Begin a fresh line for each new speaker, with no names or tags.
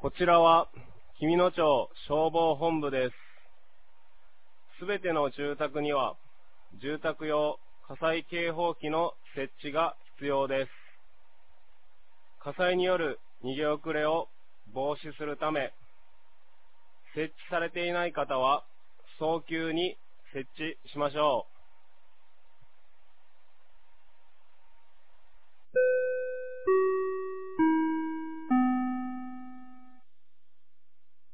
こちらは紀美野町消防本部です。すべての住宅には住宅用火災警報器の設置が必要です。火災による逃げ遅れを防止するため、設置されていない方は早急に設置しましょう。